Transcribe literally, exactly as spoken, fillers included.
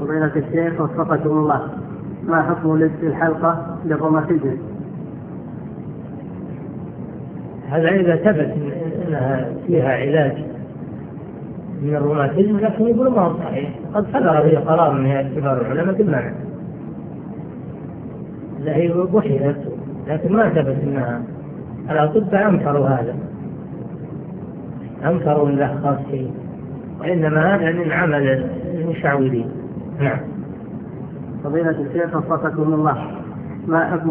فضيلة الشيخ وفقكم الله، ما حكم لبس الحلقة للروماتيزم؟ هذا إذا ثبت أنها فيها علاج من الروماتيزم، لكن يقول ما هو صحيح، قد صدر به قرار من هيئة كبار العلماء بالمنع، لا هي بحثت لكن ما ثبت أنها، الأطباء أنكروا هذا، أنكروا له خاص فيه، وإنما هذا من عمل المشعوذين. نعم. فضيلة الشيخ وفقكم الله، ما حكم